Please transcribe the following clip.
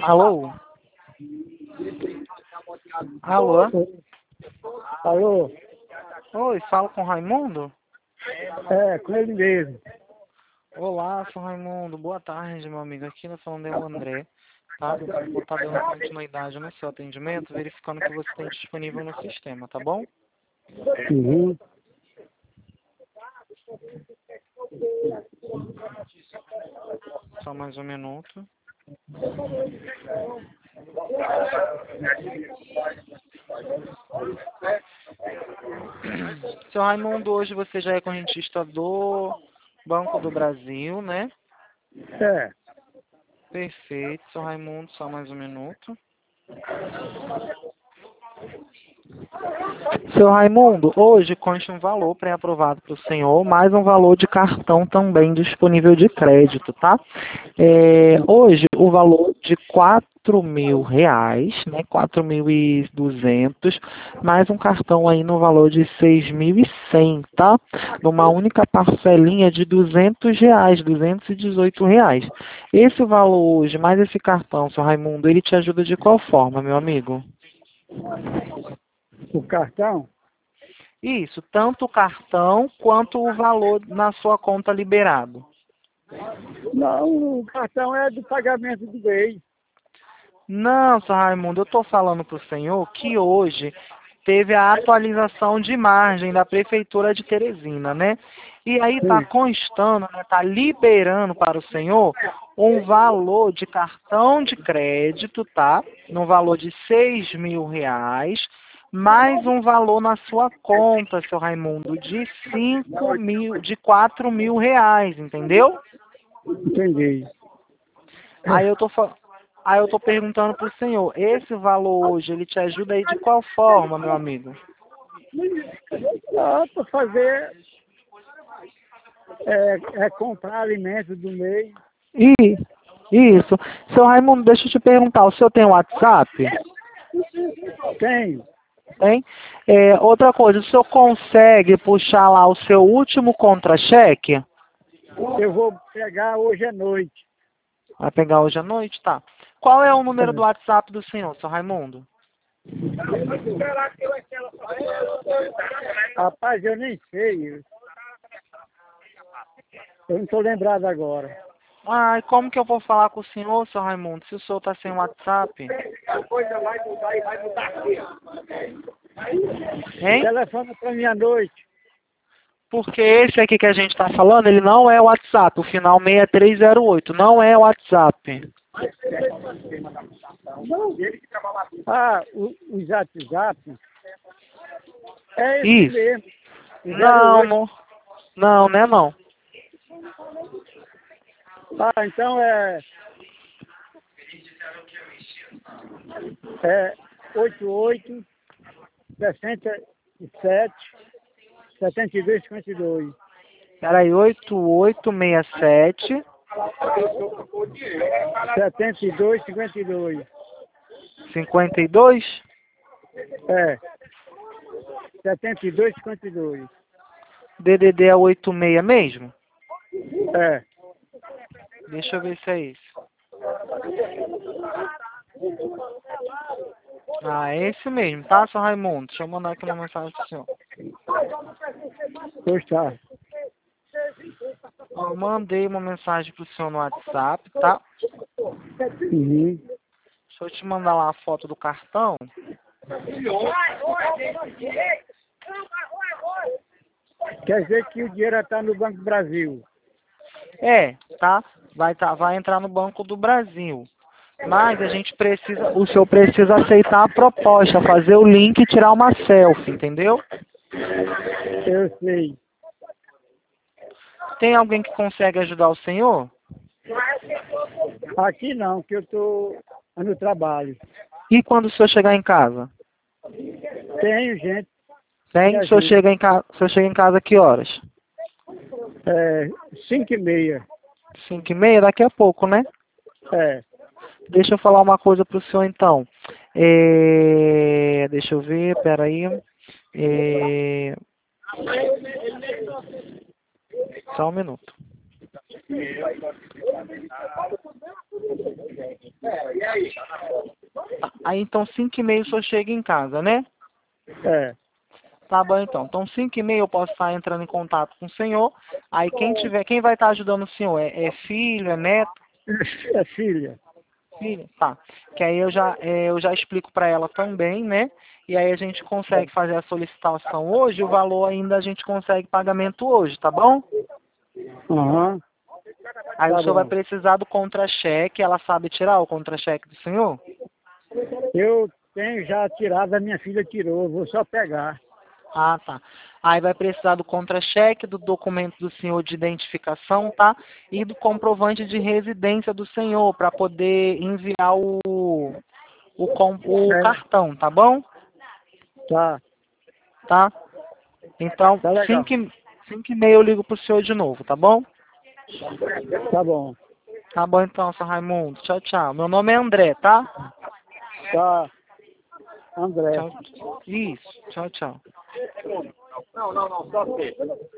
Alô? Alô? Alô? Oi, falo com o Raimundo? É, com ele mesmo. Olá, sou Raimundo. Boa tarde, meu amigo. Aqui nós falamos é o André, tá? Vou estar dando continuidade no seu atendimento, verificando o que você tem disponível no sistema, tá bom? Uhum. Só mais um minuto. Seu Raimundo, hoje você já é correntista do Banco do Brasil, né? É, Perfeito, seu Raimundo, só mais um minuto. Seu Raimundo, hoje consta um valor pré-aprovado para o senhor, mais um valor de cartão também disponível de crédito, tá? Hoje o valor de R$ 4.000, né? 4.200, mais um cartão aí no valor de 6.100, tá? Numa única parcelinha de R$ 200, R$ 218. Esse valor hoje, mais esse cartão, seu Raimundo, ele te ajuda de qual forma, meu amigo? o cartão? Isso, tanto o cartão quanto o valor na sua conta liberado. Não, o cartão é do pagamento do mês. Não, seu Raimundo, eu estou falando para o senhor que hoje teve a atualização de margem da Prefeitura de Teresina, né? E aí está Sim. constando, né? Está liberando para o senhor um valor de cartão de crédito, tá? No valor de R$ 6.000, mais um valor na sua conta, seu Raimundo, de R$ 4.000, entendeu? Entendi. Aí eu tô perguntando pro senhor, esse valor hoje, ele te ajuda aí de qual forma, meu amigo? Só para fazer, comprar alimentos do mês. E isso. Seu Raimundo, deixa eu te perguntar, o senhor tem WhatsApp? Tenho. Tem? Outra coisa, o senhor consegue puxar lá o seu último contra-cheque? Eu vou pegar hoje à noite. Vai pegar hoje à noite? Tá. Qual é o número do WhatsApp do senhor, seu Raimundo? Rapaz, eu nem sei. Eu não estou lembrado agora. Ai, como que eu vou falar com o senhor, seu Raimundo, se o senhor tá sem WhatsApp? Hein? Telefona para mim à noite. Porque esse aqui que a gente está falando, ele não é o WhatsApp. O final 6308 não é o WhatsApp. Ah, os WhatsApp. É esse Isso. mesmo. O Não, 08. não. Não, né não. Ah, então é 88 67 72 52. Peraí, 8867 72 52. 52. É, 72 52. DDD é 86 mesmo? É. Deixa eu ver se é esse. Ah, é esse mesmo, tá, seu Raimundo? Deixa eu mandar aqui uma mensagem pro senhor. Pois tá. Eu mandei uma mensagem pro senhor no WhatsApp, tá? Uhum. Deixa eu te mandar lá a foto do cartão. Quer dizer que o dinheiro está no Banco do Brasil. Tá? Vai entrar no Banco do Brasil. Mas o senhor precisa aceitar a proposta, fazer o link e tirar uma selfie, entendeu? Eu sei. Tem alguém que consegue ajudar o senhor? Aqui não, que eu estou no trabalho. E quando o senhor chegar em casa? Tenho gente que Tem? O senhor ajuda. o senhor chega em casa a que horas? 5h30. 5h30? Daqui a pouco, né? É. Deixa eu falar uma coisa pro senhor então. Deixa eu ver, peraí. Só um minuto. Tá. Aí então 5h30 o senhor chega em casa, né? É. Tá bom então. Então 5h30 eu posso estar entrando em contato com o senhor. Aí quem vai estar ajudando o senhor? É filho, é neto? É filha. Filho? Tá. Que aí eu já explico para ela também, né? E aí a gente consegue fazer a solicitação hoje, o valor ainda a gente consegue pagamento hoje, tá bom? Aham. Aí o Tá senhor vai bom. precisar do contra-cheque, ela sabe tirar o contra-cheque do senhor? Eu tenho já tirado, a minha filha tirou, eu vou só pegar. Ah, tá. Aí vai precisar do contra-cheque, do documento do senhor de identificação, tá? E do comprovante de residência do senhor, para poder enviar o É. cartão, tá bom? Tá. Tá? Então, Tá legal. 5h30 eu ligo pro senhor de novo, tá bom? Tá bom. Tá bom então, seu Raimundo. Tchau, tchau. Meu nome é André, tá? Tá. André. Tchau. Isso. Tchau, tchau. Não, só você.